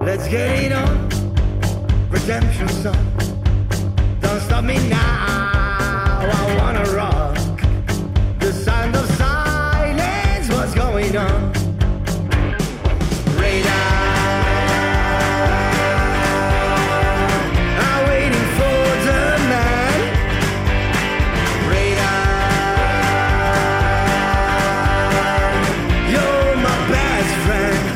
Let's get it on. Redemption song. Don't stop me now. I wanna rock. The sound of silence. What's going on? Radar. I'm waiting for the man. Radar. You're my best friend.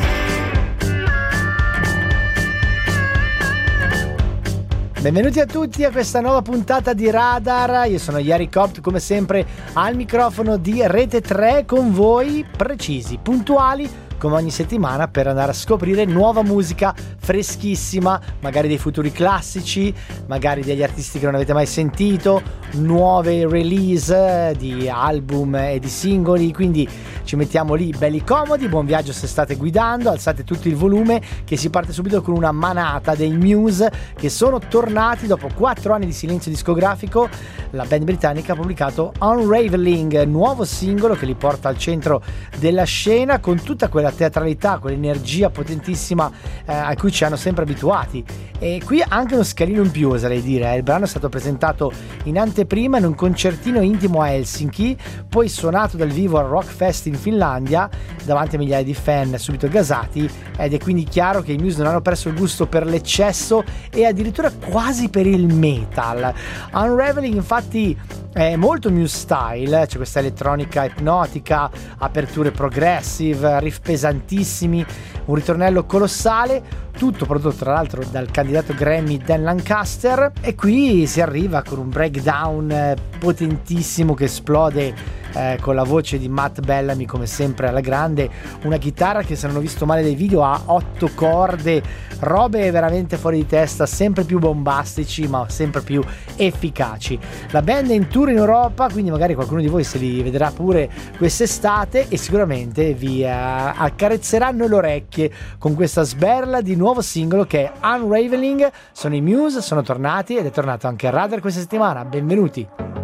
Benvenuti a tutti a questa nuova puntata di Radar. Io sono Yari Copt, come sempre al microfono di Rete 3 con voi, precisi, puntuali come ogni settimana, per andare a scoprire nuova musica freschissima, magari dei futuri classici, magari degli artisti che non avete mai sentito, nuove release di album e di singoli. Quindi ci mettiamo lì belli comodi. Buon viaggio se state guidando, alzate tutto il volume che si parte subito con una manata dei Muse, che sono tornati dopo 4 anni di silenzio discografico. La band britannica ha pubblicato Unraveling, nuovo singolo che li porta al centro della scena con tutta quella teatralità, quell'energia potentissima a cui ci hanno sempre abituati. E qui anche uno scalino in più, oserei dire. Il brano è stato presentato in anteprima in un concertino intimo a Helsinki, poi suonato dal vivo al Rockfest in Finlandia davanti a migliaia di fan subito gasati, ed è quindi chiaro che i Muse non hanno perso il gusto per l'eccesso e addirittura quasi per il metal. Unraveling infatti è molto Muse style, c'è questa elettronica ipnotica, aperture progressive, riff pesantissimi, un ritornello colossale, tutto prodotto tra l'altro dal candidato Grammy Dan Lancaster. E qui si arriva con un breakdown potentissimo che esplode con la voce di Matt Bellamy come sempre alla grande, una chitarra che, se non ho visto male dei video, ha 8 corde, robe veramente fuori di testa, sempre più bombastici ma sempre più efficaci. La band è in tour in Europa, quindi magari qualcuno di voi se li vedrà pure quest'estate e sicuramente vi accarezzeranno le orecchie con questa sberla di nuovo singolo che è Unraveling. Sono i Muse, sono tornati ed è tornato anche a Radar questa settimana. Benvenuti.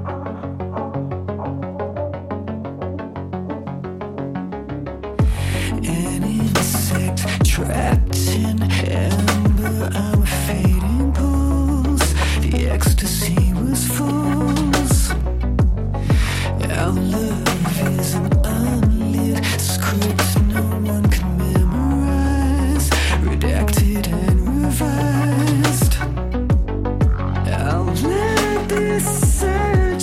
Trapped in amber, our fading pulse. The ecstasy was false. Our love is an unlit script no one can memorize, redacted and revised. I'll let this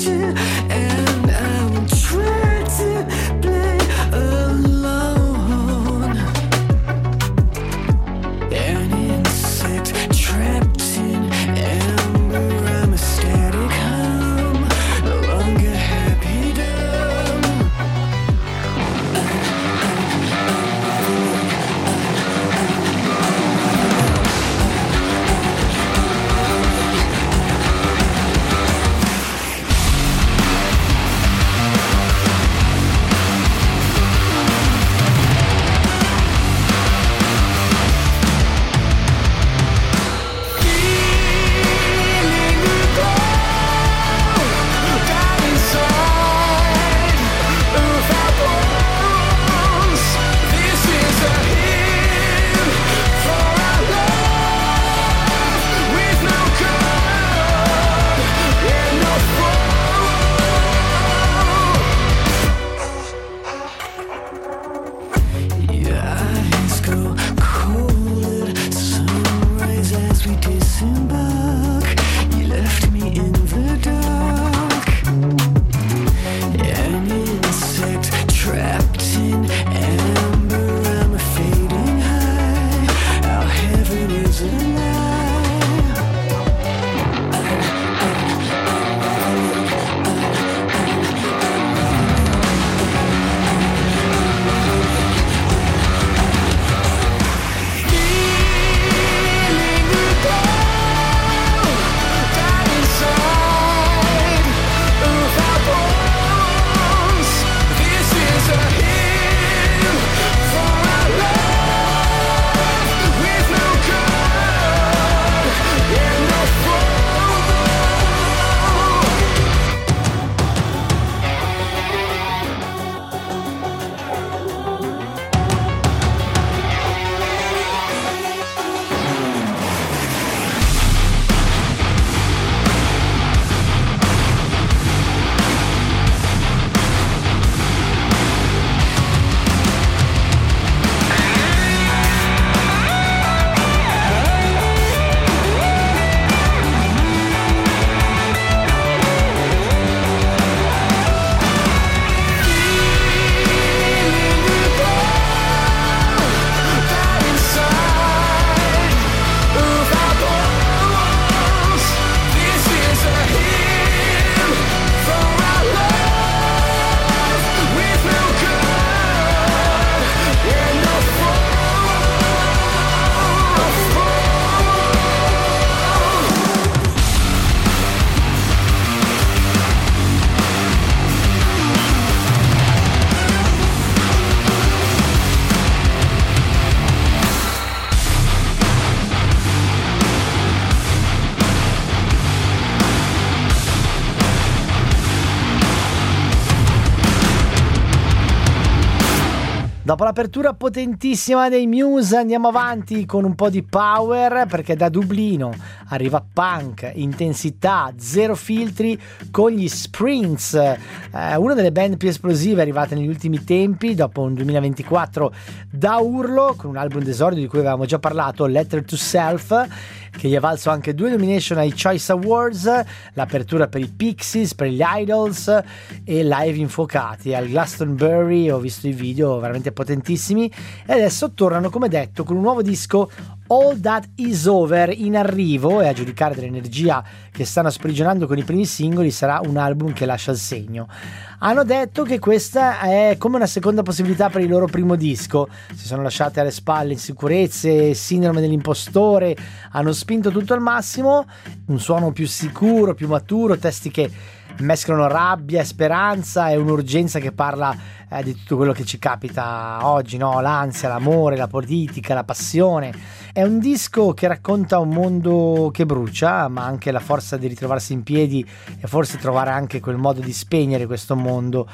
Dopo l'apertura potentissima dei Muse andiamo avanti con un po' di power, perché da Dublino arriva punk, intensità, zero filtri con gli Sprints, una delle band più esplosive arrivate negli ultimi tempi dopo un 2024 da urlo, con un album d'esordio di cui avevamo già parlato, Letter to Self, che gli ha valso anche 2 nomination ai Choice Awards, l'apertura per i Pixies, per gli Idols e live infuocati al Glastonbury. Ho visto i video veramente potentissimi e adesso tornano, come detto, con un nuovo disco, All That Is Over, in arrivo, e a giudicare dall'energia che stanno sprigionando con i primi singoli sarà un album che lascia il segno. Hanno detto che questa è come una seconda possibilità per il loro primo disco, si sono lasciate alle spalle insicurezze, sindrome dell'impostore, hanno spinto tutto al massimo, un suono più sicuro, più maturo, testi che mescolano rabbia e speranza e un'urgenza che parla di tutto quello che ci capita oggi, no? L'ansia, l'amore, la politica, la passione. È un disco che racconta un mondo che brucia, ma anche la forza di ritrovarsi in piedi e forse trovare anche quel modo di spegnere questo mondo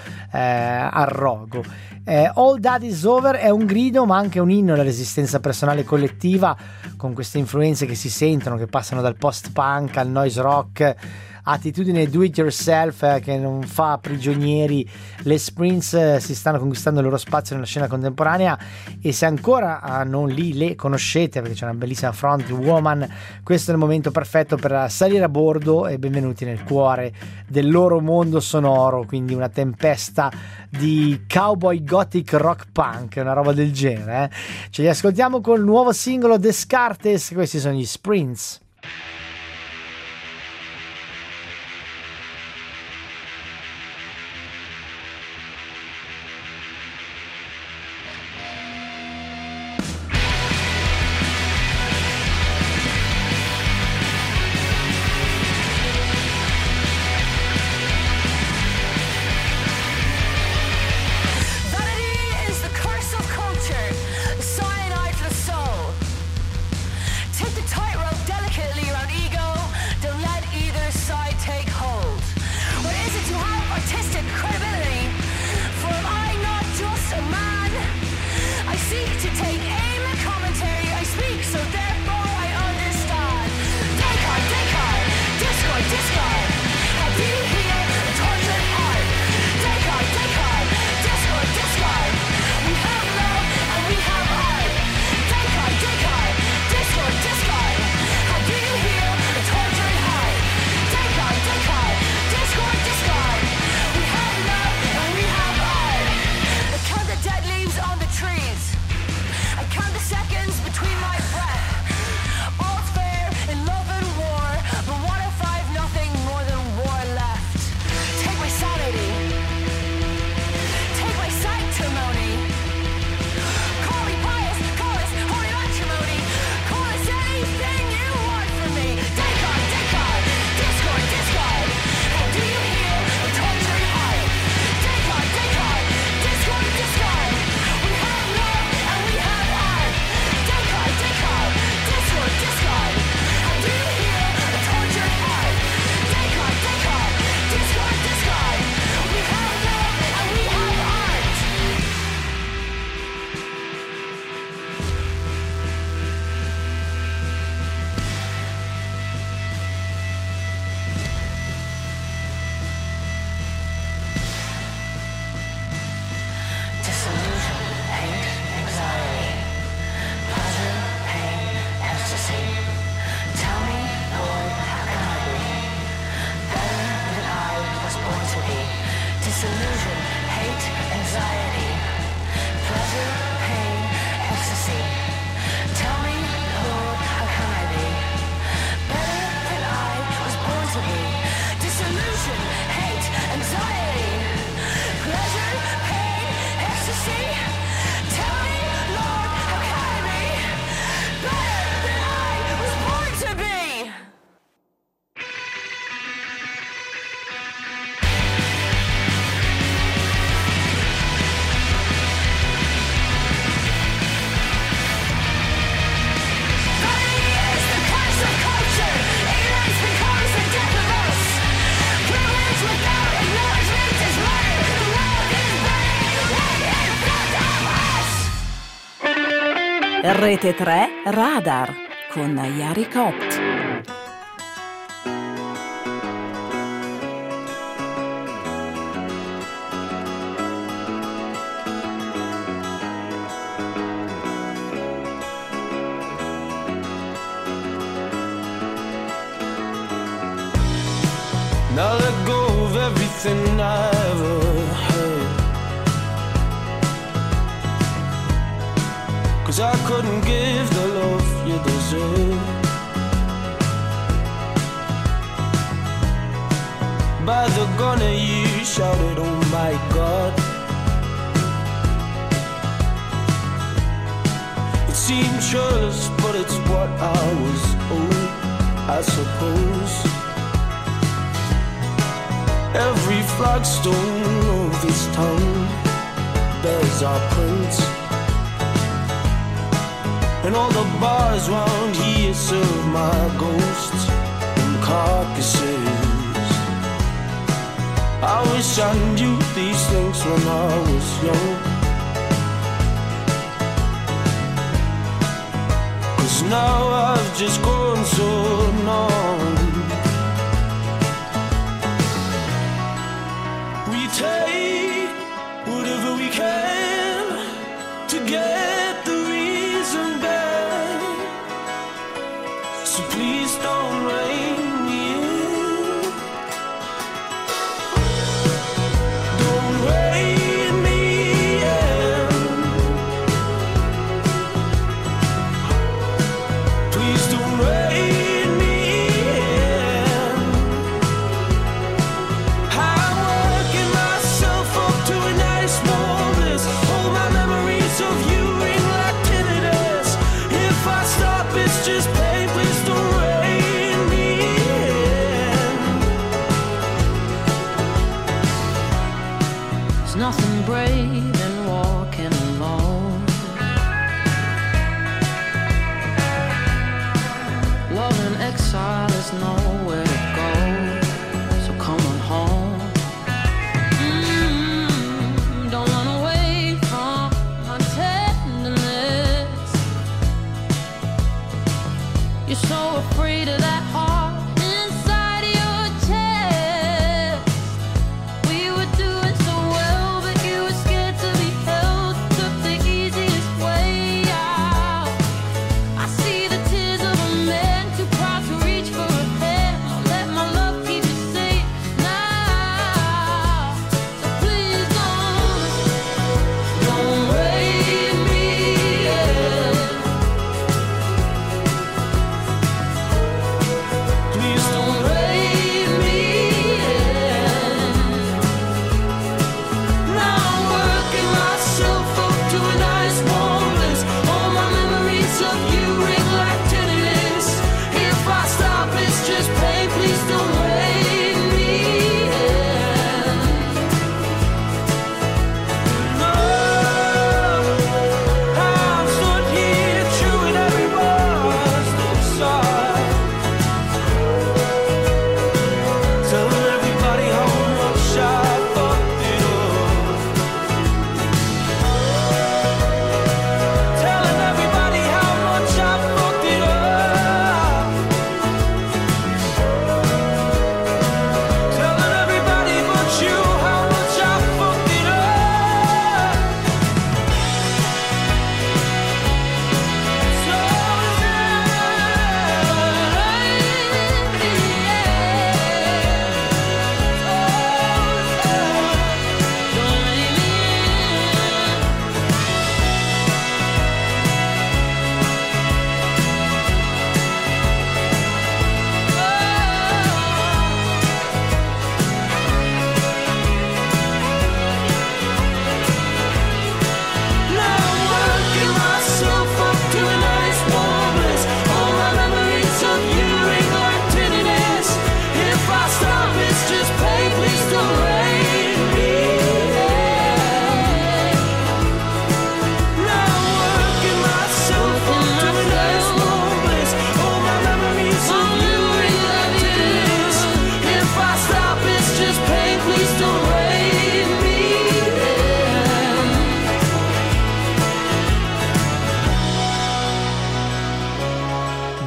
al rogo. All That Is Over è un grido, ma anche un inno alla resistenza personale e collettiva, con queste influenze che si sentono, che passano dal post-punk al noise rock, attitudine do it yourself che non fa prigionieri. Le Sprints si stanno conquistando il loro spazio nella scena contemporanea, e se ancora non le conoscete, perché c'è una bellissima front woman, questo è il momento perfetto per salire a bordo, e benvenuti nel cuore del loro mondo sonoro, quindi una tempesta di cowboy gothic rock punk, una roba del genere. Ce li ascoltiamo con il nuovo singolo Descartes, questi sono gli Sprints. Take the tightrope delicately around Rete 3 Radar con Yari Copt. Now let go of everything I ever heard, 'cause I couldn't give the love you deserve. By the gun you shouted, oh my God. It seemed churlish, but it's what I was owed, I suppose. Every flagstone of this town bears our prints, and all the bars round here serve my ghosts and carcasses. I wish I knew these things when I was young, 'cause now I've just grown so numb. Take whatever we can to get the reason back, so please don't rein me in. Don't rein me in. Please don't rein me in. I'm working myself up to a nice warm bliss. All my memories of you ring like tinnitus. If I stop, it's just pain. Please don't rein me in. There's nothing brave in walking alone. Love in exile is nowhere to go, so come on home. Don't run away from my tenderness. You're so afraid of that heart inside your chest. We were doing so well, but you were scared to be held. Took the easiest way out. I see the tears of a man too proud to reach for a hand. I'll let my love keep you safe now. So please don't rein me in.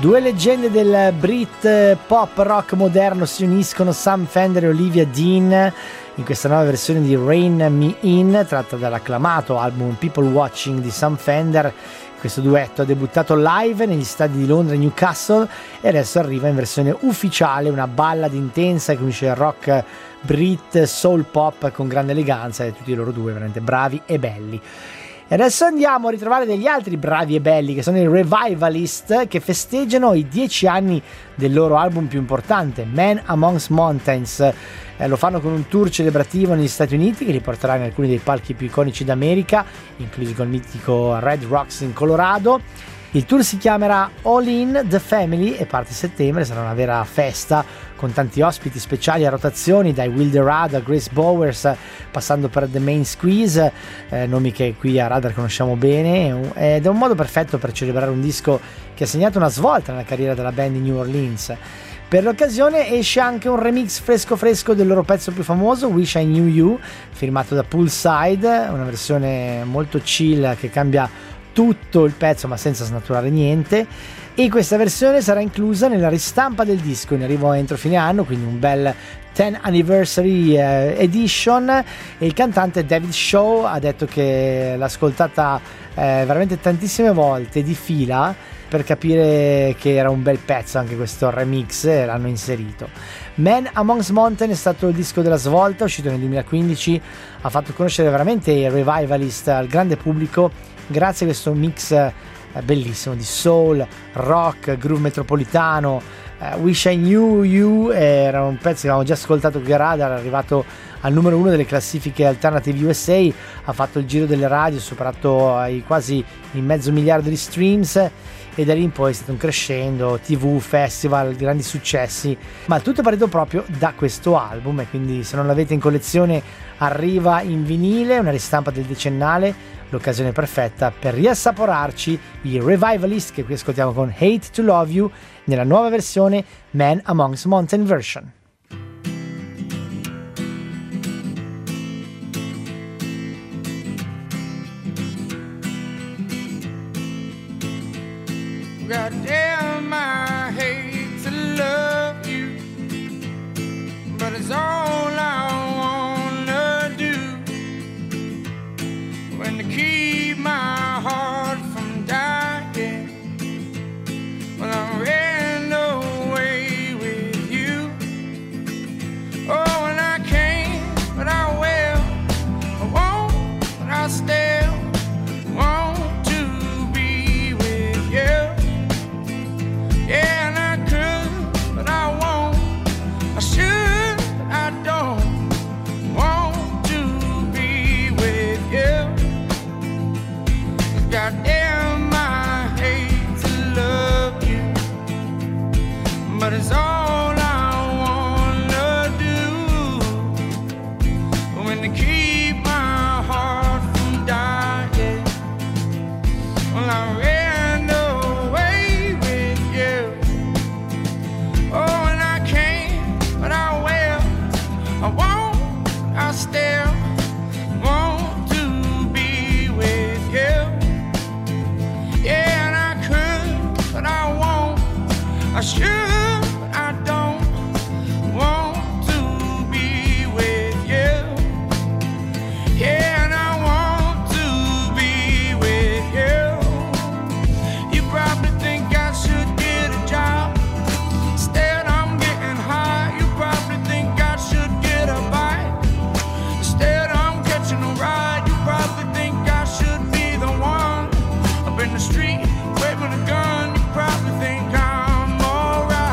Due leggende del Brit pop rock moderno si uniscono, Sam Fender e Olivia Dean, in questa nuova versione di Rain Me In, tratta dall'acclamato album People Watching di Sam Fender. Questo duetto ha debuttato live negli stadi di Londra e Newcastle e adesso arriva in versione ufficiale, una ballad intensa che unisce il rock Brit, soul pop con grande eleganza, e tutti loro due veramente bravi e belli. E adesso andiamo a ritrovare degli altri bravi e belli che sono i Revivalist, che festeggiano i 10 anni del loro album più importante, Man Amongst Mountains. Lo fanno con un tour celebrativo negli Stati Uniti che li porterà in alcuni dei palchi più iconici d'America, inclusi col mitico Red Rocks in Colorado. Il tour si chiamerà All In The Family e parte a settembre, sarà una vera festa con tanti ospiti speciali a rotazioni, dai Will DeRad a Grace Bowers, passando per The Main Squeeze, nomi che qui a Radar conosciamo bene, ed è un modo perfetto per celebrare un disco che ha segnato una svolta nella carriera della band di New Orleans. Per l'occasione esce anche un remix fresco del loro pezzo più famoso, Wish I Knew You, firmato da Poolside, una versione molto chill che cambia tutto il pezzo ma senza snaturare niente, e questa versione sarà inclusa nella ristampa del disco in arrivo entro fine anno, quindi un bel 10 Anniversary Edition. E il cantante David Shaw ha detto che l'ha ascoltata veramente tantissime volte di fila per capire che era un bel pezzo anche questo remix, e l'hanno inserito. Man Amongst Mountains è stato il disco della svolta, uscito nel 2015, ha fatto conoscere veramente i Revivalist al grande pubblico grazie a questo mix bellissimo di soul, rock, groove metropolitano. Wish I Knew You era un pezzo che avevamo già ascoltato qui a Radar, è arrivato al numero 1 delle classifiche Alternative USA, ha fatto il giro delle radio, superato ai quasi il 500 miliardi di streams, e da lì in poi è stato un crescendo, TV, festival, grandi successi, ma tutto è partito proprio da questo album. E quindi se non l'avete in collezione arriva in vinile, una ristampa del decennale, l'occasione perfetta per riassaporarci i Revivalist, che qui ascoltiamo con Hate to Love You nella nuova versione Man Amongst Mountain version. Goddamn, I hate to love you, but it's all I wanna do. When to keep my heart from dying, well, I ran away with you. Oh, and I can't, but I will. I won't, but I still want to be with you. Yeah, and I could, but I won't. I should, but I don't want to be with you. 'Cause goddamn, I hate to love you, but it's all I wanna do. When to keep my heart from dying, well, I ran away with you. Oh, and I can't, but I will. I won't, I still want to be with you. Yeah, and I could, but I won't. I should, but I don't want to be with you. Yeah, and I want to be with you. You probably think I should get a job. Instead, I'm getting high. You probably think I should get a bite. Instead, I'm catching a ride. You probably think I should be the one up in the street, waving a gun. You probably think I'm alright.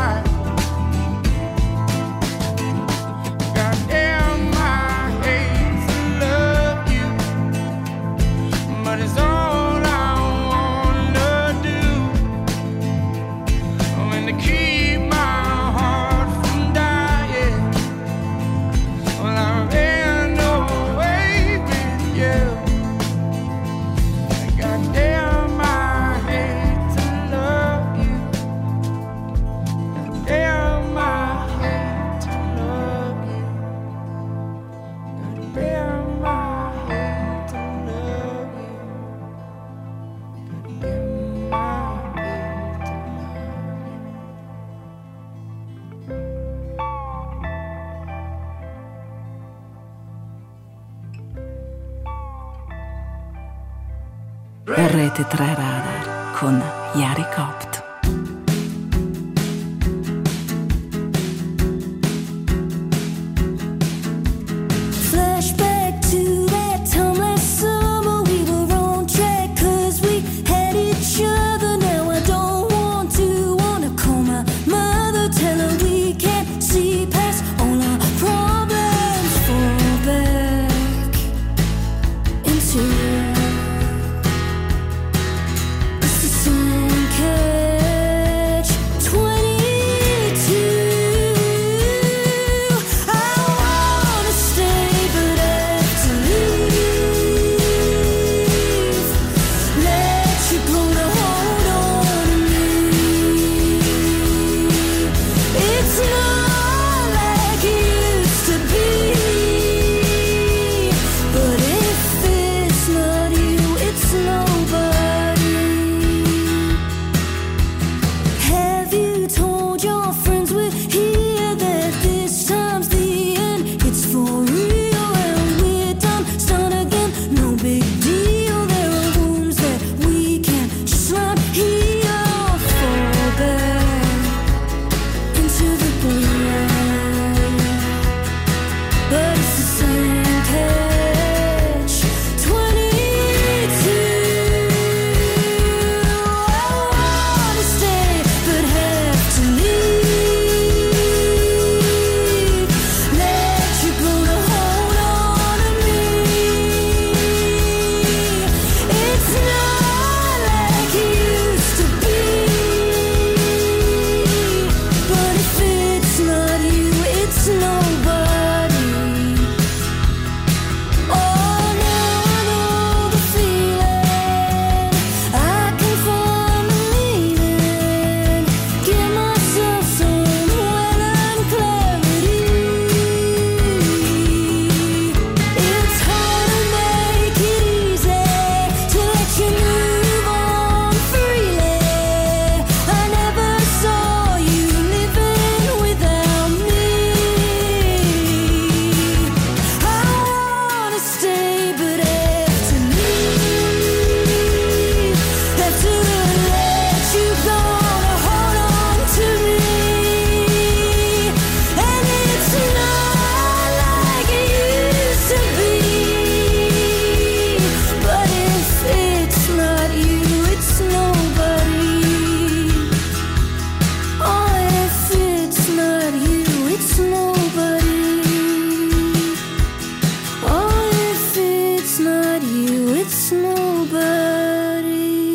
Rete 3 Radar con Yari Copt. Flashback to that time last summer. We were on track 'cause we had each other. Now I don't wanna call my mother, tell her we can't see past all our problems. Fall back into it's the same catch 22. I wanna stay but have to leave. Let you grow to hold on to me. It's not like it used to be. But if it's not you, it's nobody. Have you told your friends we're here that this time's the end? It's for real and we're done. Start again, no big deal. There are wounds that we can't just not heal. Fall back into the blind. But it's the same catch 22. I wanna stay but have to leave. Let you grow to hold on to me. It's not like it used to be. But if it's not you, it's nobody. Oh, now I know the feeling. I can find the meaning. Give myself some well and clarity. It's hard to make it easy to let you move on freely. I never saw you living without me. I wanna stay but have to leave. Have to let you go to hold on to me. And it's not like it used to be. But if it's not you, it's nobody. Oh, if it's not you, it's nobody. Oh, if it's not you, it's nobody.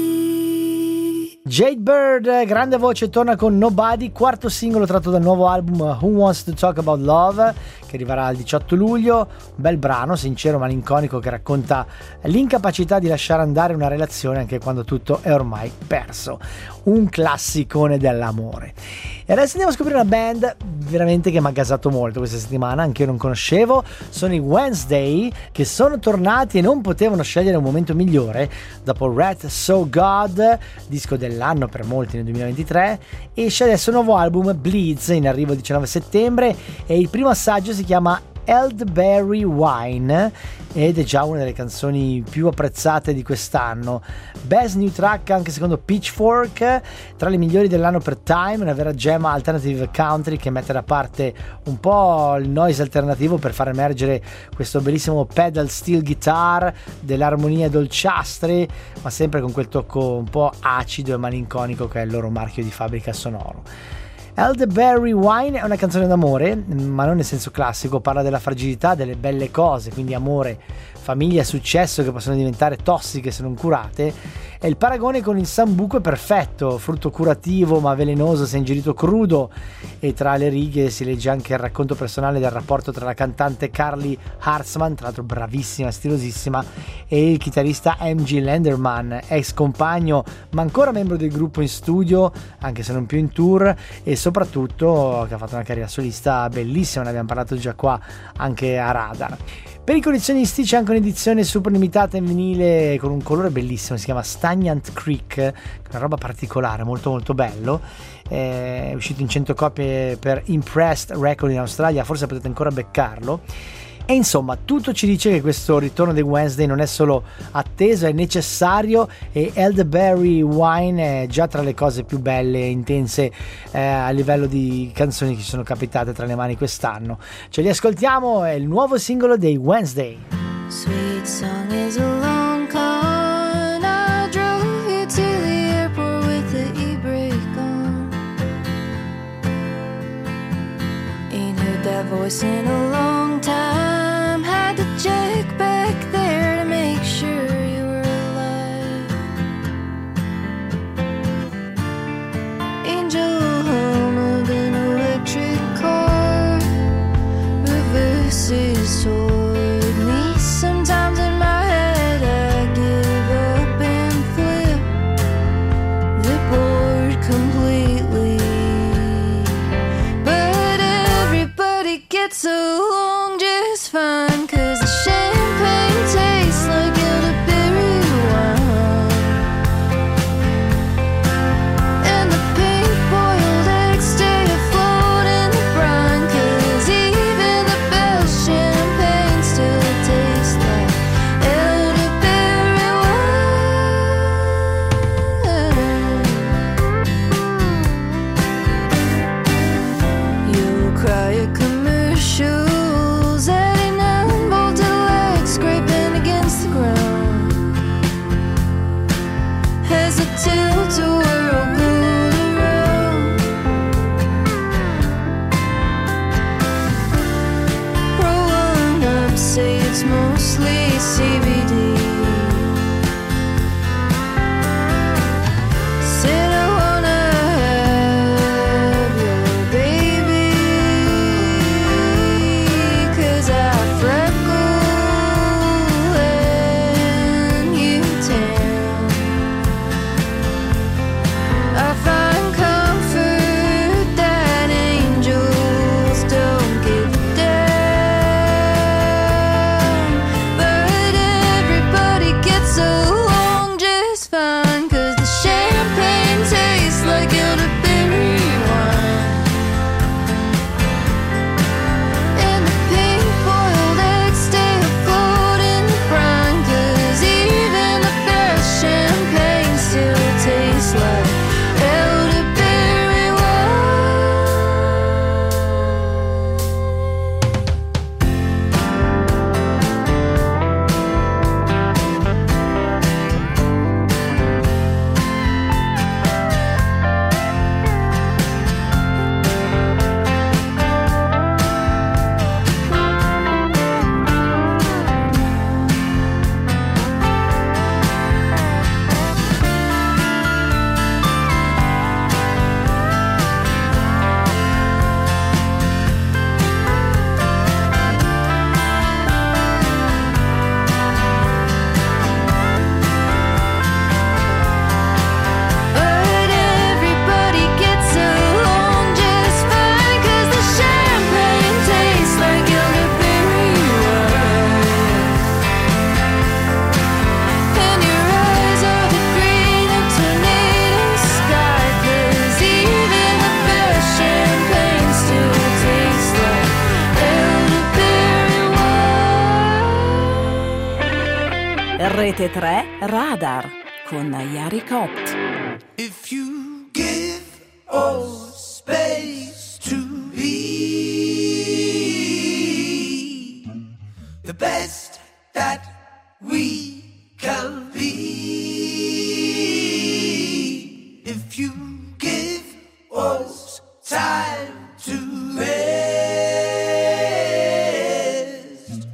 Jade Bird, grande voce, torna con Nobody, quarto singolo tratto dal nuovo album Who Wants to Talk About Love, che arriverà il 18 luglio. Un bel brano, sincero, malinconico, che racconta l'incapacità di lasciare andare una relazione anche quando tutto è ormai perso. Un classicone dell'amore. E adesso andiamo a scoprire una band veramente che mi ha gasato molto questa settimana, anche io non conoscevo. Sono i Wednesday, che sono tornati e non potevano scegliere un momento migliore dopo Rat So God, disco dell'anno per molti nel 2023. Esce adesso un nuovo album, Bleeds, in arrivo il 19 settembre, e il primo assaggio si chiama Elderberry Wine ed è già una delle canzoni più apprezzate di quest'anno. Best New Track anche secondo Pitchfork, tra le migliori dell'anno per Time, una vera gemma alternative country che mette da parte un po' il noise alternativo per far emergere questo bellissimo pedal steel guitar, delle armonie dolciastre, ma sempre con quel tocco un po' acido e malinconico che è il loro marchio di fabbrica sonoro. Elderberry Wine è una canzone d'amore, ma non nel senso classico, parla della fragilità delle belle cose, quindi amore, famiglia e successo che possono diventare tossiche se non curate, e il paragone con il sambuco è perfetto, frutto curativo ma velenoso se ingerito crudo, e tra le righe si legge anche il racconto personale del rapporto tra la cantante Carly Hartzman, tra l'altro bravissima, stilosissima, e il chitarrista MG Lenderman, ex compagno ma ancora membro del gruppo in studio, anche se non più in tour, e soprattutto che ha fatto una carriera solista bellissima, ne abbiamo parlato già qua anche a Radar. Per i collezionisti c'è anche un'edizione super limitata in vinile con un colore bellissimo, si chiama Stagnant Creek, che è una roba particolare, molto molto bello. È uscito in 100 copie per Impressed Record in Australia, forse potete ancora beccarlo. E insomma, tutto ci dice che questo ritorno dei Wednesday non è solo atteso, è necessario, e Elderberry Wine è già tra le cose più belle e intense a livello di canzoni che ci sono capitate tra le mani quest'anno. Ce li ascoltiamo, è il nuovo singolo dei Wednesday. Sweet song is a long con. I drove you to the airport with the e-brake on. Ain't heard that voice in a long time. Had to check back there to make sure you were alive. Angel hum of an electric car reverses toward me. Sometimes in my head I give up and flip the board completely. But everybody gets along just fine, 'cause the champagne tastes like elderberry wine, and the pink boiled eggs stay afloat in the brine, 'cause even the best champagne still tastes like elderberry wine. You'll cry at commercials, 89 bolted legs scraping against the ground, as the tilt-a-whirl pulled around. Growing up, say it's mostly CBD. Said I wanna have your baby, 'cause I freckle and you tan. I find comfort that angels don't give down. But everybody gets along just fine, 'cause the champagne tastes like elderberry wine, and the pink boiled eggs stay afloat in the brine, 'cause even the best champagne still tastes like elderberry wine. But everybody gets along just fine, 'cause the champagne tastes like elderberry wine, and your eyes are the green of tornado sky, 'cause even the best champagne still tastes like elderberry wine. Rete 3 Radar con Yari Copt. If you give all space to be the best that we can be, if you give us time to rest,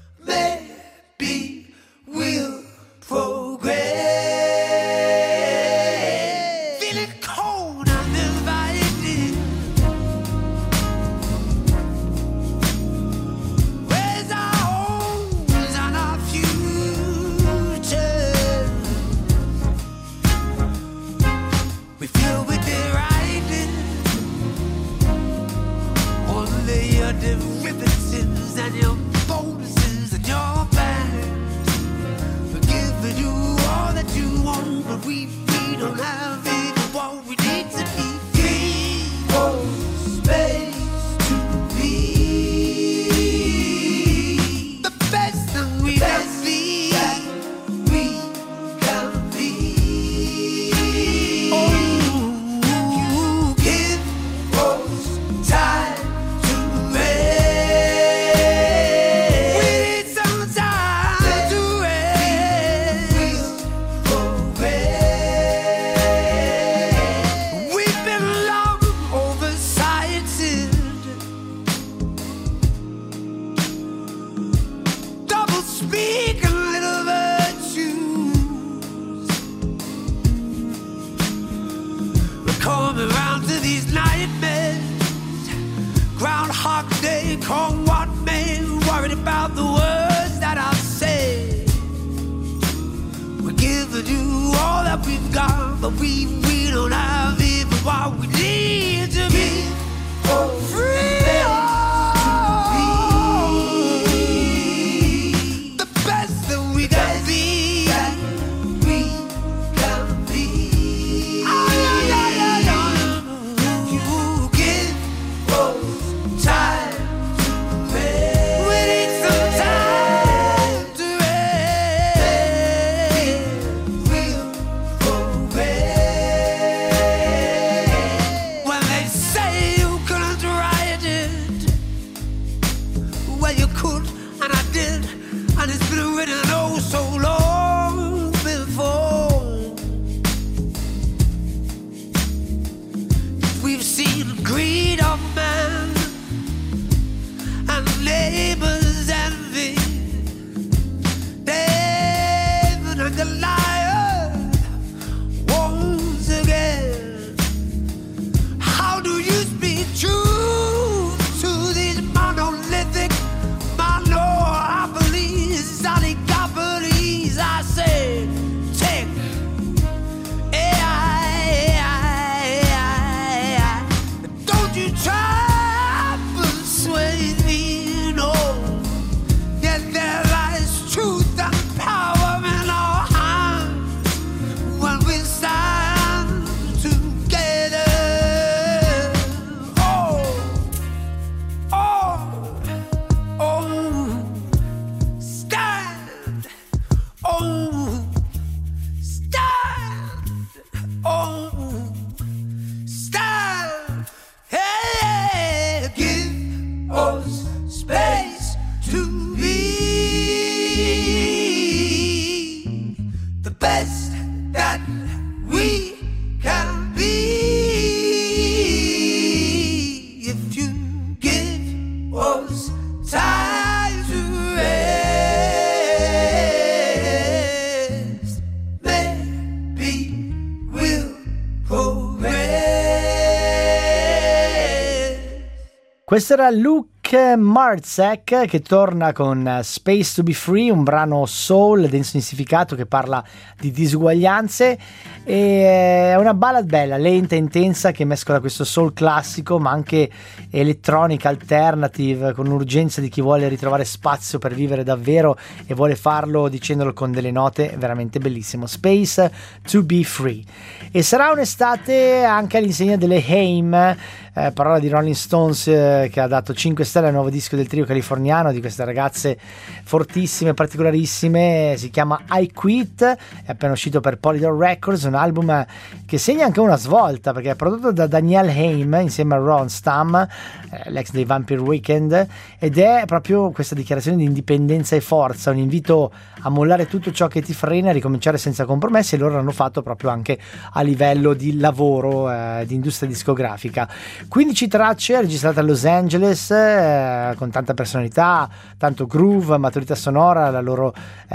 maybe we'll progress. Feeling cold and divided. Where's our homes and our future? We feel we've been riding only your derivatives and your bonuses and your bands. We're giving you all that you want, but we don't have it. What we need to be free, oh, space to be. on what man, worried about the words that I've said. We're giving you all that we've got, but we don't have even what we need to be free. The best that we can be. You give us time to rest. We need some time to rest. We'll go rest. When they say you couldn't write it, well you could and I did, and it's been written oh so long before. We've seen greed of man and neighbors envy, David and Goliath once again. How do you speak truth to these monolithic monopolies, oligopolies? I say, take AI. Don't you try to persuade me, no. Yet there lies truth and power in our hands when we stand together. Oh, stand. Oh, stand. Oh, stand. Hey, give us space to be the best that we can be. If you give us time to rest, maybe we'll progress. Questo era Luke Marzek che torna con Space to be Free, un brano soul denso in significato che parla di disuguaglianze, e è una ballad bella, lenta e intensa che mescola questo soul classico ma anche elettronica alternative, con urgenza di chi vuole ritrovare spazio per vivere davvero e vuole farlo dicendolo con delle note veramente bellissimo. Space to be Free. E sarà un'estate anche all'insegna delle Haim, parola di Rolling Stones, che ha dato 5 stelle al nuovo disco del trio californiano di queste ragazze fortissime, particolarissime. Si chiama I Quit, è appena uscito per Polydor Records, un album che segna anche una svolta perché è prodotto da Daniel Haim insieme a Ron Stamm, l'ex dei Vampire Weekend, ed è proprio questa dichiarazione di indipendenza e forza, un invito a mollare tutto ciò che ti frena e ricominciare senza compromessi, e loro l'hanno fatto proprio anche a livello di lavoro, di industria discografica. 15 tracce registrate a Los Angeles, con tanta personalità, tanto groove, maturità sonora, la loro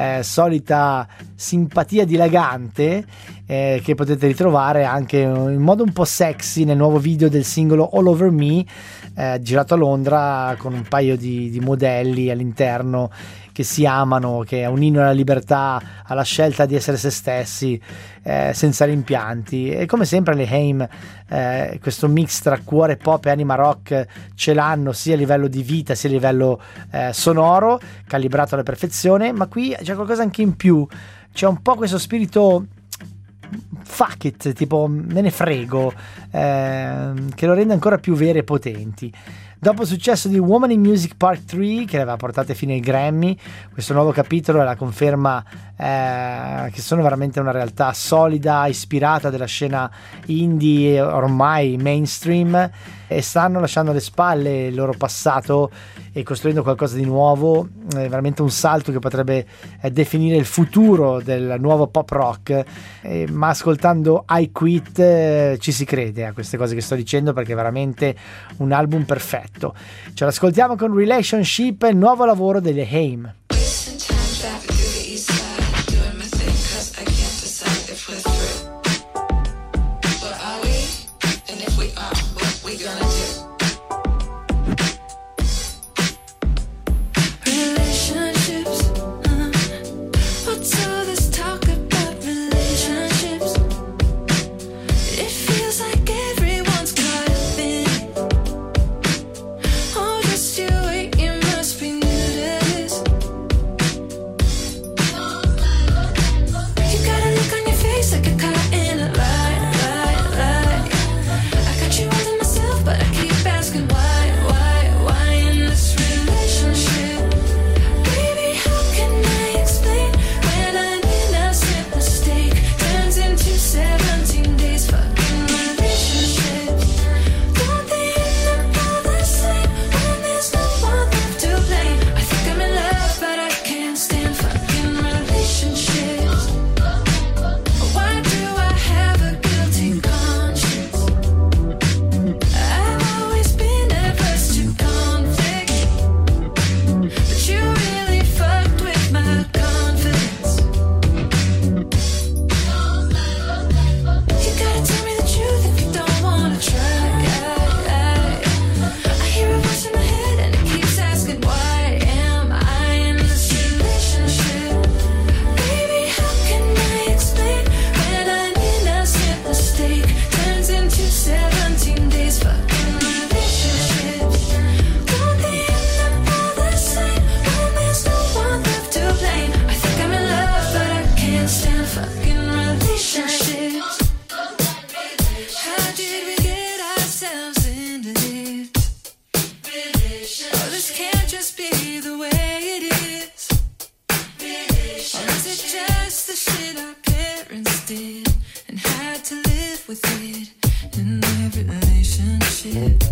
solita simpatia dilagante, che potete ritrovare anche in modo un po' sexy nel nuovo video del singolo All Over Me, girato a Londra con un paio di modelli all'interno che si amano, che è un inno alla libertà, alla scelta di essere se stessi, senza rimpianti. E come sempre le Haim, questo mix tra cuore pop e anima rock ce l'hanno sia a livello di vita sia a livello sonoro, calibrato alla perfezione, ma qui c'è qualcosa anche in più, c'è un po' questo spirito fuck it, tipo me ne frego, che lo rende ancora più vere e potenti. Dopo il successo di Woman in Music Part 3, che le aveva portate fino ai Grammy, questo nuovo capitolo è la conferma che sono veramente una realtà solida, ispirata della scena indie ormai mainstream, e stanno lasciando alle spalle il loro passato e costruendo qualcosa di nuovo, veramente un salto che potrebbe definire il futuro del nuovo pop rock, ma ascoltando I Quit ci si crede a queste cose che sto dicendo, perché è veramente un album perfetto. Ce l'ascoltiamo con Relationship, il nuovo lavoro delle Haim. Wasting time driving through the east side, doing my thing 'cause I can't decide if we're through. But are we? And if we are, what we gonna do? ourselves into this. Oh, this can't just be the way it is. Or is it just the shit our parents did and had to live with it in their relationship?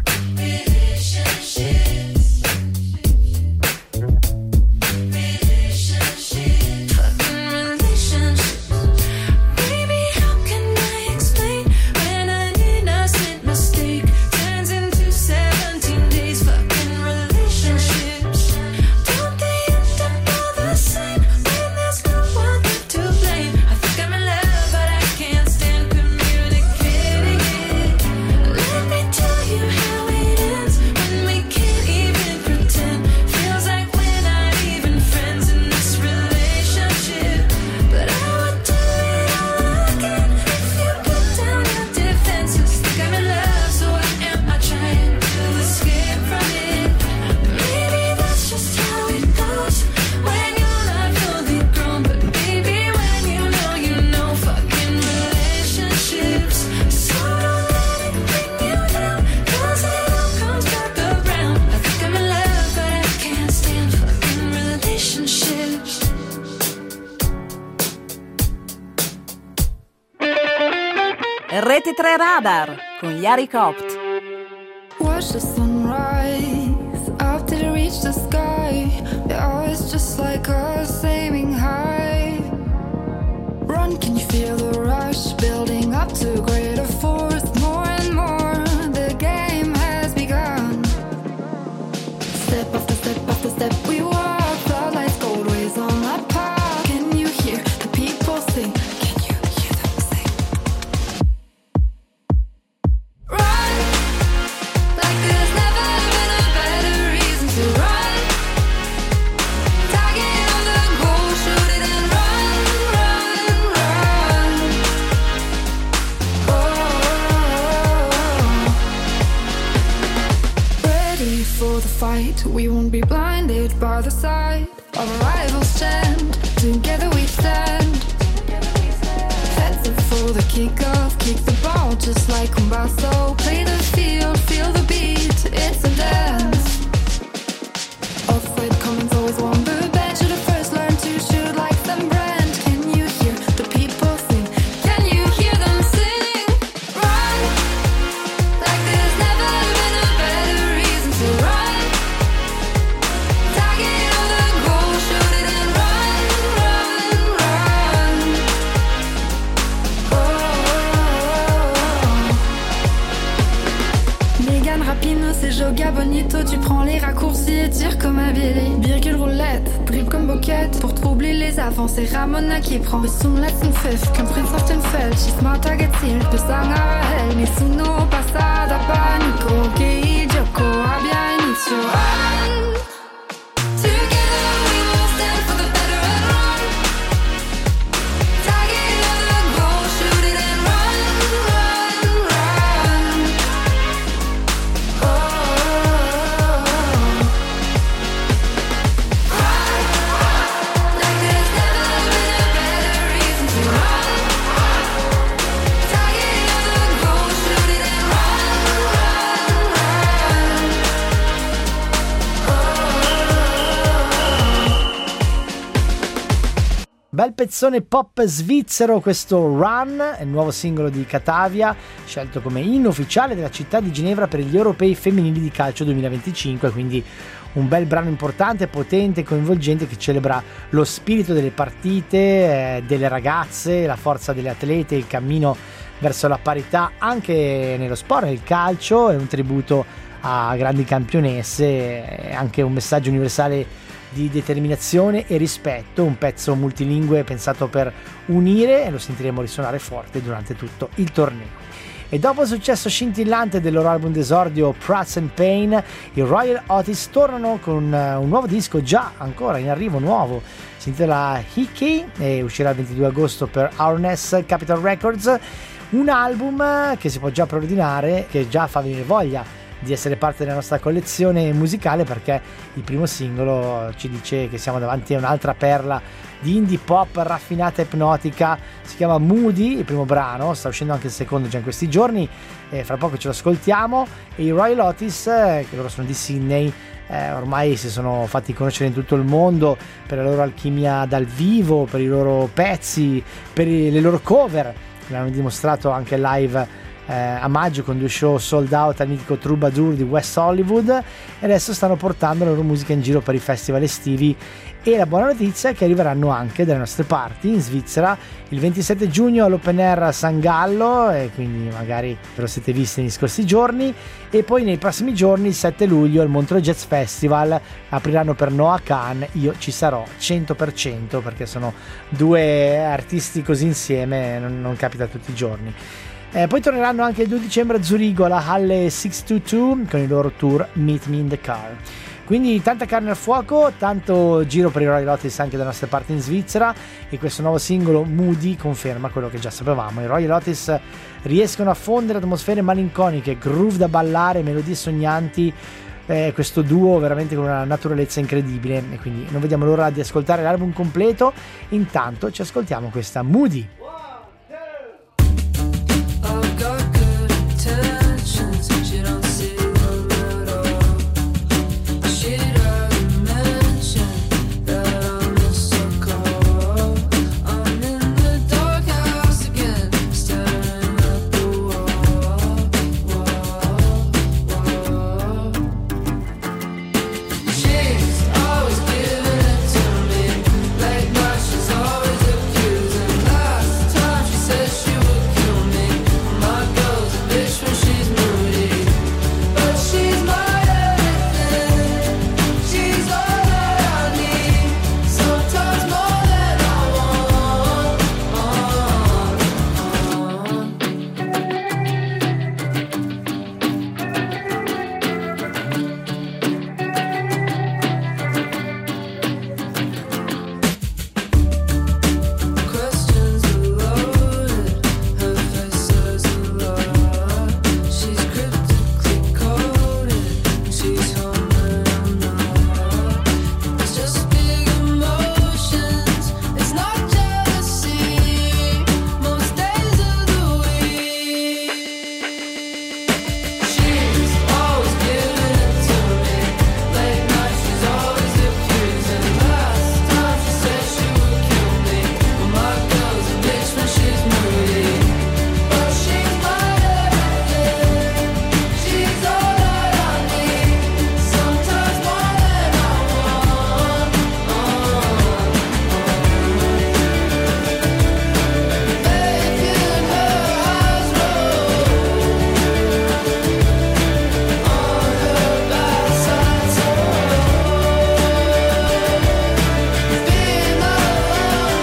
Fucking relationships. Baby, how can I explain when an innocent mistake turns into 17 days? Fucking relationships. Don't they end up all the same when there's no one to blame? I think I'm in love, but I can't stand communicating it. Let me tell you how it ends when we can't even pretend. Feels like we're not even friends in this relationship. But I would do it all again if you put down your defenses. Think I'm in love, so why am I trying to escape from it? Maybe that's just how it goes when you're not fully grown. But baby, when you know, fucking relationships. So don't let it bring you down, 'cause it all comes back around. I think I'm in love, but I can't stand fucking relationships. Rete 3 Radar con Yari Copt. Watch the sunrise up till it reach the sky. Yeah, it's just like us aiming high. Run, can you feel the rush building up to greater force? More and more, the game has begun. Step after step, we walk. Floodlights, gold waves on the path. Can you hear the people sing? Can you hear them sing? Run, like there's never been a better reason to run. Target on the goal, shoot it and run, run, run. Oh. Ready for the fight, we won't be blinded by the sight of a rival's stand. Together we stand. Heads up for the kickoff, kick the ball just like Kumbaso. Play the field, feel the beat, it's a dance. Offside comments always won the bench. Should have first learned to shoot like some brand. Can you hear the people sing? Can you hear them sing? Run, like there's never been a better reason to run. Target on the goal, shoot it and run, run, run. Mégane Rapinoe, c'est Joga Bonito. Tu prends les raccourcis et tires comme un Billy. Virgule roulette, dribble comme Boquette. Pour troubler les avancées, Ramona qui prend. Som letzten Pfiff, kein Prinz auf dem Feld. Schießt Martha gezielt, bis Sangara hell. Nessuno passa da panico, che il gioco abbia inizio. Run, together we will stand for the better and run. Target on the goal, shoot it and run, run, run. Oh, run, like there's never been a better reason to run. Target on the goal, shoot it and run, run, run. Bel pezzone pop svizzero questo Run, è il nuovo singolo di Catavia, scelto come inno ufficiale della città di Ginevra per gli europei femminili di calcio 2025, quindi un bel brano importante, potente, coinvolgente che celebra lo spirito delle partite, delle ragazze, la forza delle atlete, il cammino verso la parità anche nello sport, nel calcio, è un tributo a grandi campionesse, è anche un messaggio universale di determinazione e rispetto, un pezzo multilingue pensato per unire e lo sentiremo risuonare forte durante tutto il torneo. E dopo il successo scintillante del loro album d'esordio Prats and Pain, i Royal Otis tornano con un nuovo disco già ancora in arrivo, nuovo, si intitola Hickey e uscirà il 22 agosto per Ourness Capitol Records, un album che si può già preordinare, che già fa venire voglia di essere parte della nostra collezione musicale, perché il primo singolo ci dice che siamo davanti a un'altra perla di indie pop raffinata e ipnotica. Si chiama Moody, il primo brano, sta uscendo anche il secondo già in questi giorni, fra poco ce lo ascoltiamo. E i Royal Otis, che loro sono di Sydney, ormai si sono fatti conoscere in tutto il mondo per la loro alchimia dal vivo, per i loro pezzi, per le loro cover. L'hanno dimostrato anche live a maggio con 2 show sold out al mitico Troubadour di West Hollywood, e adesso stanno portando la loro musica in giro per i festival estivi. E la buona notizia è che arriveranno anche dalle nostre parti, in Svizzera, il 27 giugno all'Open Air a San Gallo, e quindi magari ve lo siete visti negli scorsi giorni, e poi nei prossimi giorni, il 7 luglio, al Montreux Jazz Festival, apriranno per Noah Khan. Io ci sarò 100%, perché sono 2 artisti così insieme, non capita tutti i giorni. Poi torneranno anche il 2 dicembre a Zurigo alla Halle 622 con il loro tour Meet Me in the Car. Quindi tanta carne al fuoco, tanto giro per i Royal Otis anche dalle nostre parti in Svizzera, e questo nuovo singolo Moody conferma quello che già sapevamo. I Royal Otis riescono a fondere atmosfere malinconiche, groove da ballare, melodie sognanti, questo duo veramente con una naturalezza incredibile, e quindi non vediamo l'ora di ascoltare l'album completo. Intanto ci ascoltiamo questa Moody. I've got good intentions. She don't see them at all. She'd already mentioned that I miss her call. I'm in the doghouse again, staring at the wall. She's always giving it to me. Late night, she's always accusing. Last time she said she would kill me. My girl's a bitch when she's moody, but she's my everything. She's all that I need, sometimes more than I want. Questions are loaded, her face says a lot. She's cryptically coded, she's home and I'm not. It's just big emotions, it's not jealousy, most days of the week. She's always giving it to me. Late night, she's always accusing. Last time she said she would kill me. Well, my girl's a bitch when she's moody, but she's my everything. She's all that I need, sometimes more than I want. Making her eyes roll on her backside toe. Being alone,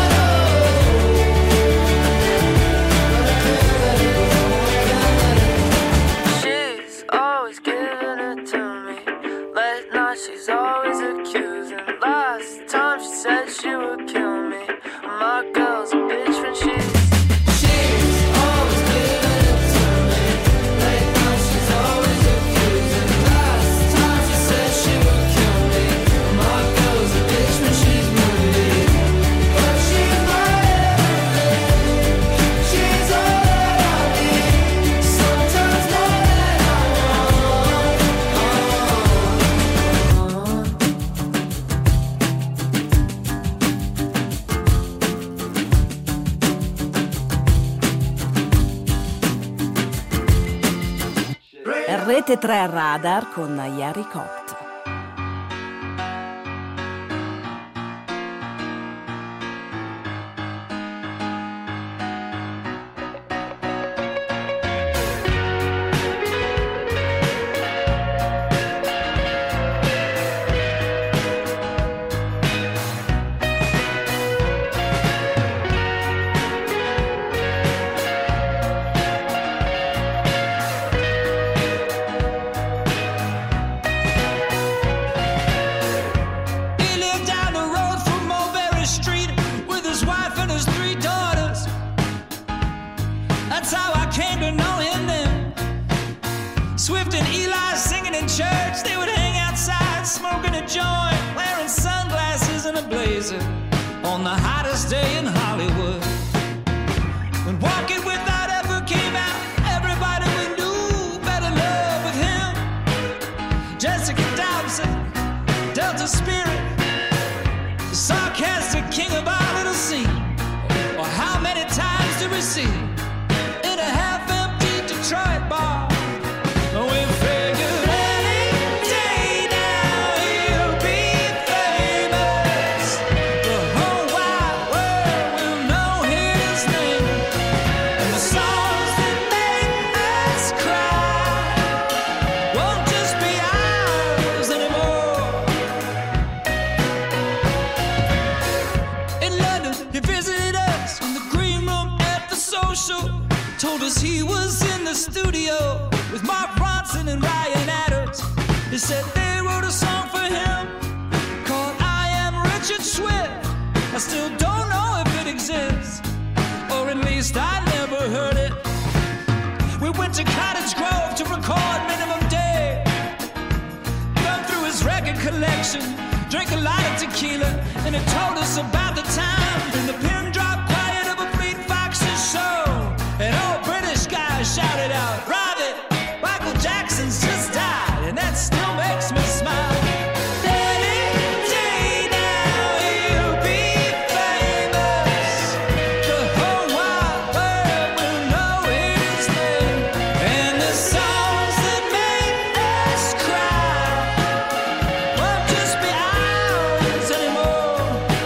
she's always giving it to me. Late night, she's always accusing. Last time she said she would kill me. My girl's a bitch when she's always giving it to me. Late night, she's always accusing. Last time she said she would kill me. My girl's a bitch when she's moody, but she's my everything. She's all that I need, sometimes more than I want. Rete 3 Radar con Yari Copt. Swift and Eli singing in church. They would hang outside smoking a joint, wearing sunglasses and a blazer on the hottest day in Hollywood. When Walking Without Ever came out, everybody we knew fell in love with him. Jessica Dobson, Delta Spirit, the sarcastic king of our little scene. Or how many times did we see in a half-empty Detroit bar? We figured any day now he'll be famous. The whole wide world will know his name. And the songs that make us cry won't just be ours anymore. In London, he visited us in the green room at the Social. Told us he was in the studio with Mark Ronson and Ryan Adams. He said they wrote a song for him called I Am Richard Swift. I still don't know if it exists, or at least I never heard it. We went to Cottage Grove to record Minimum Day. Thumbed through his record collection, drank a lot of tequila, and it told us about the time in the pin drop quiet of a Fleet Foxes show. An old British guy shouted out, "Robbie, Michael Jackson's just died," and that still makes me smile. Any day now he'll be famous. The whole wide world will know his name. And the songs that make us cry won't just be ours anymore.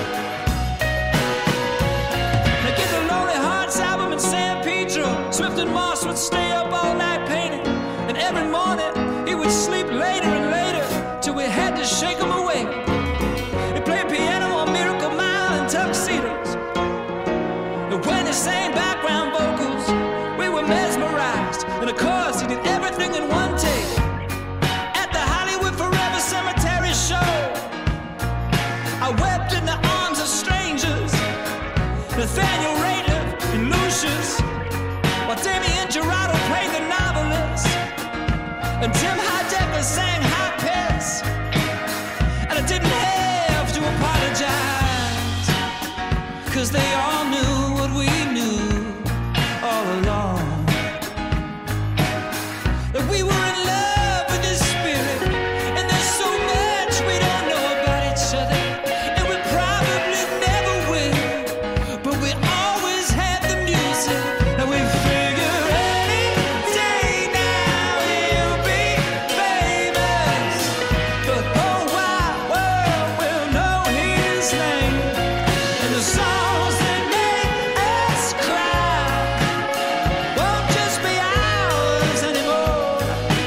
They get the Lonely Hearts album in San Pedro. Swift and Moss would stay up all night painting, and every morning he would sleep later and later till we had to shake him awake. He played piano on Miracle Mile and Tuxedos, and when he sang background vocals, we were mesmerized. And of course, he did everything in one take. At the Hollywood Forever Cemetery show, I wept in the arms of strangers. Nathaniel Rateliff and Lucius, while Damien Gerardo played the novelist, and Tim Heidecker sang Hot Pets. And I didn't have to apologize, 'cause they all knew what we knew all along, that we were in love with his spirit. And there's so much we don't know about each other, and we probably never will, but we always have the music. And we figure any day now he'll be famous. The whole wide world will know his name. And the songs that make us cry won't just be ours anymore.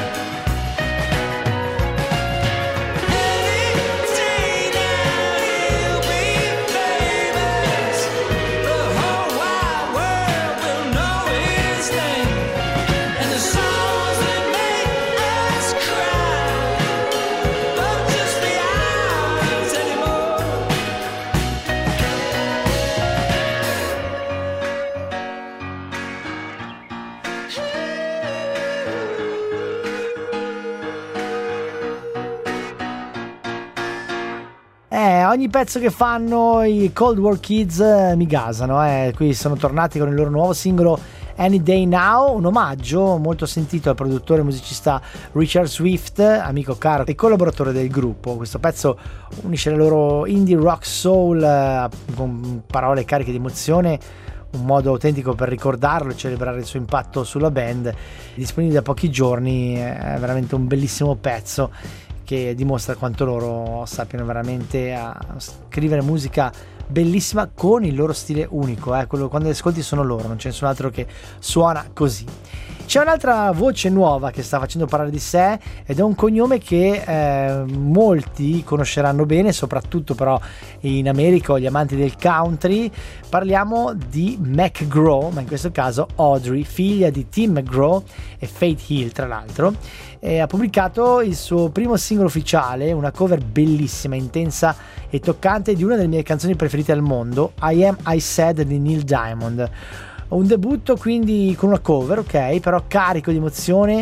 Any day now he'll be famous. The whole wide world will know his name. And the songs that make us cry won't just be ours anymore. Ogni pezzo che fanno i Cold War Kids mi gasano. Qui sono tornati con il loro nuovo singolo Any Day Now, un omaggio molto sentito al produttore e musicista Richard Swift, amico caro e collaboratore del gruppo. Questo pezzo unisce le loro indie rock soul con parole cariche di emozione, un modo autentico per ricordarlo e celebrare il suo impatto sulla band. Disponibile da pochi giorni, è veramente un bellissimo pezzo che dimostra quanto loro sappiano veramente a scrivere musica bellissima con il loro stile unico. Quello, quando li ascolti sono loro, non c'è nessun altro che suona così. C'è un'altra voce nuova che sta facendo parlare di sé ed è un cognome che molti conosceranno bene, soprattutto però in America o gli amanti del country. Parliamo di McGraw, ma in questo caso Audrey, figlia di Tim McGraw e Faith Hill tra l'altro. Ha pubblicato il suo primo singolo ufficiale, una cover bellissima, intensa e toccante di una delle mie canzoni preferite al mondo, I Am I Said di Neil Diamond. Un debutto quindi con una cover, ok, però carico di emozione,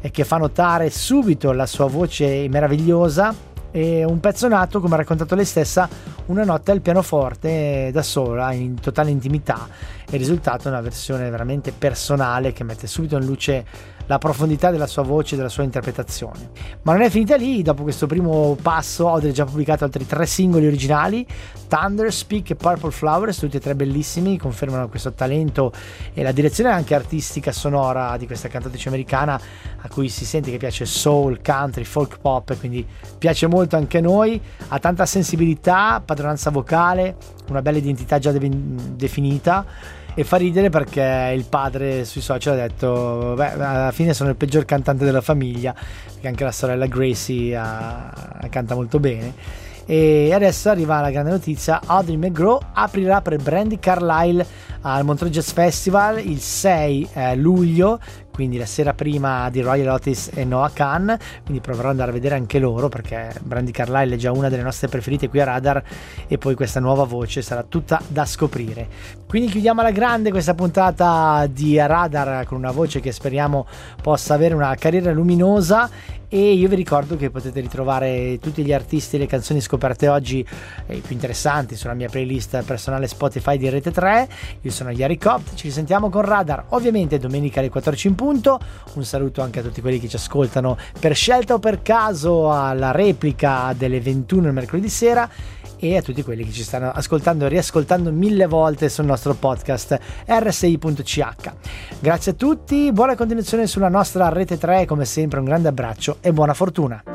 e che fa notare subito la sua voce meravigliosa. E un pezzo nato, come ha raccontato lei stessa, una notte al pianoforte da sola, in totale intimità. Il risultato è una versione veramente personale che mette subito in luce la profondità della sua voce e della sua interpretazione. Ma non è finita lì. Dopo questo primo passo, Audrey ha già pubblicato altri 3 singoli originali, Thunder, Speak e Purple Flowers, tutti e 3 bellissimi, confermano questo talento e la direzione anche artistica sonora di questa cantatrice americana, a cui si sente che piace soul, country, folk pop, e quindi piace molto anche a noi. Ha tanta sensibilità, padronanza vocale, una bella identità già definita. E fa ridere perché il padre sui social ha detto: beh, alla fine sono il peggior cantante della famiglia, perché anche la sorella Gracie canta molto bene. E adesso arriva la grande notizia: Audrey McGraw aprirà per Brandi Carlile al Montreux Jazz Festival il 6 luglio, quindi la sera prima di Royal Otis e Noah Khan, quindi proverò ad andare a vedere anche loro, perché Brandi Carlile è già una delle nostre preferite qui a Radar, e poi questa nuova voce sarà tutta da scoprire. Quindi chiudiamo alla grande questa puntata di Radar con una voce che speriamo possa avere una carriera luminosa, e io vi ricordo che potete ritrovare tutti gli artisti e le canzoni scoperte oggi più interessanti sulla mia playlist personale Spotify di Rete 3. Io sono Yari Copt, ci risentiamo con Radar ovviamente domenica alle 14 in punto. Un saluto anche a tutti quelli che ci ascoltano per scelta o per caso alla replica delle 21 il mercoledì sera, e a tutti quelli che ci stanno ascoltando e riascoltando 1000 volte sul nostro podcast rsi.ch. Grazie a tutti, buona continuazione sulla nostra Rete 3, come sempre un grande abbraccio e buona fortuna.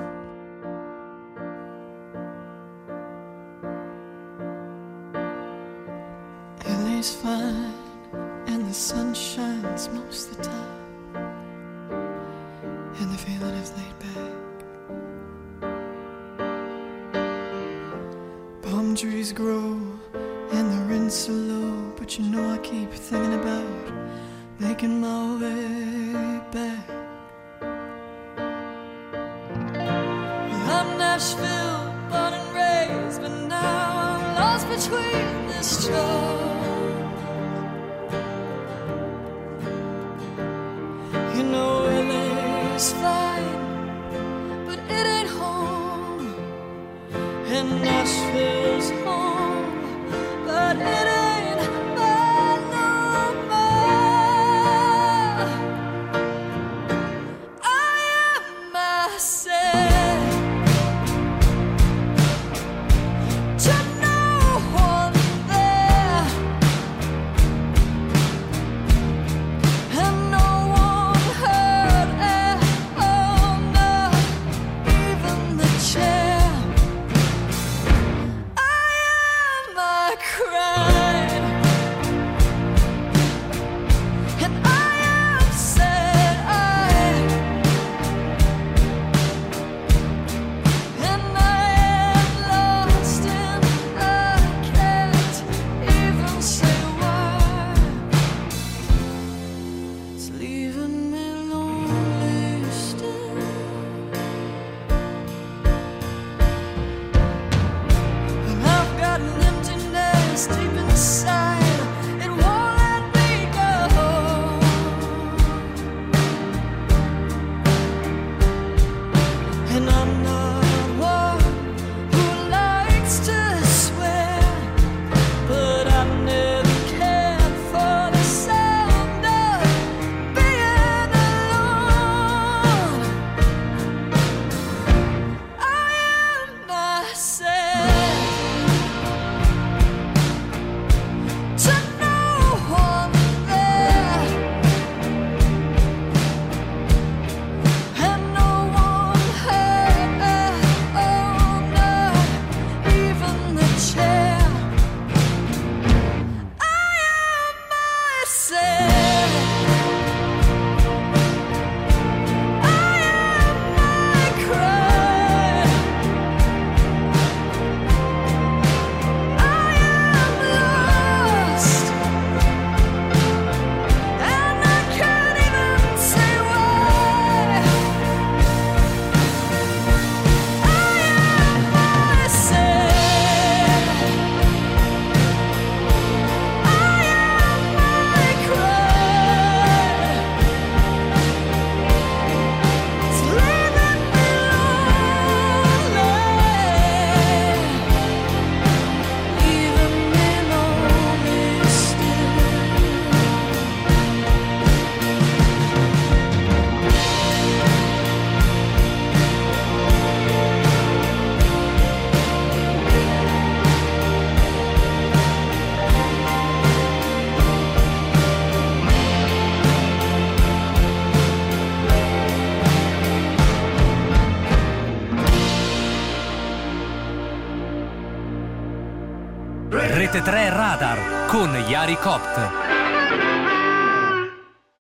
LA's fine and the sun shines most of the time, and the feeling is laid back. Palm trees grow and the rent's so low, but you know I keep thinking about making my way back. Well, I'm Nashville, born and raised, but now I'm lost between this shore. You know LA's fine, but it ain't home, and Nashville's home, but it ain't mine no more. I am myself to no one there, and no one heard at all, not even the chair. Rete 3 Radar con Yari Copt.